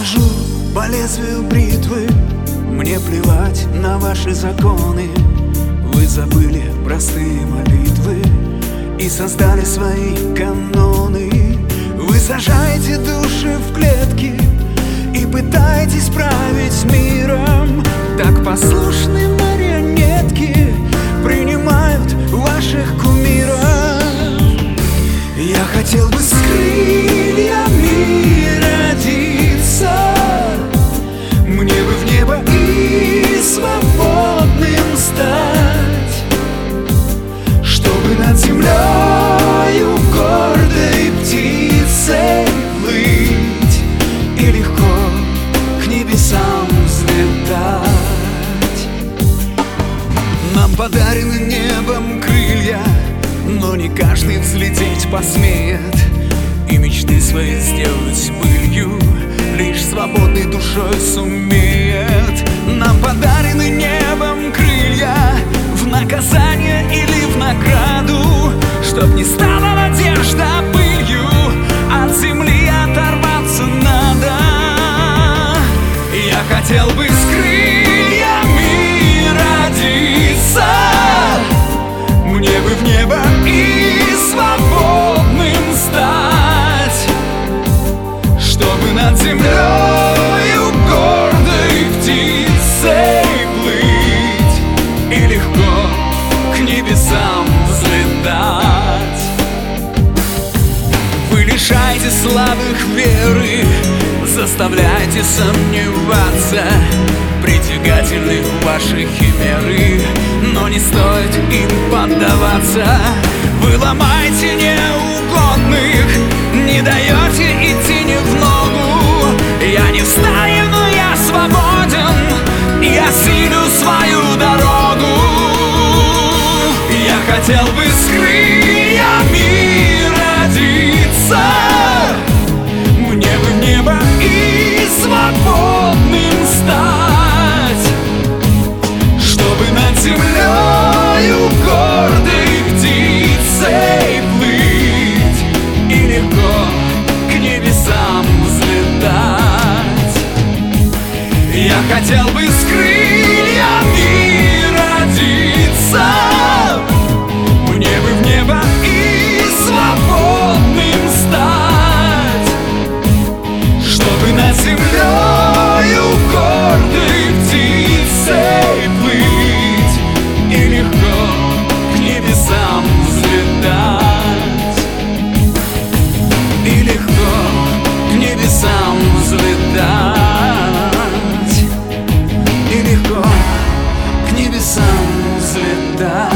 хожу по лезвию бритвы, мне плевать на ваши законы. Вы забыли простые молитвы и создали свои каноны. Вы сажаете души в клетки и пытаетесь править миром. Так послушные марионетки принимают ваших кумиров. Я хотел бы с крыльями родиться, мне бы в небо и свободным стать, чтобы над землею гордой птицей плыть и легко к небесам взлетать. Нам подарены небом крылья, но не каждый взлететь посмеет, и мечты свои сделать былью лишь свободной душой сумеет. Нам подарены небом крылья в наказание или в награду, чтоб не стала надежда пылью, от земли оторваться надо. Я хотел бы с крыльями родиться, мне бы в небо и свободным стать, чтобы над землею гордой птицей плыть и легко к небесам взлетать. Вы лишаете слабых веры, заставляете сомневаться, притягательны ваши химеры, но не стоит им поддаваться. Вы ломаете неугодных, не даете идти не в ногу. Я не встаю, но я свободен, и осилю свою дорогу. Я хотел бы с крыльями родиться, мне бы в небо и свободным стать, чтобы над землею гордой птицей плыть и легко к небесам взлетать. Я хотел бы с крыльями родиться, мне бы в небо и свободным стать, чтобы над землею гордой птицей плыть и легко к небесам взлетать, и легко к небесам взлетать, и легко к небесам взлетать.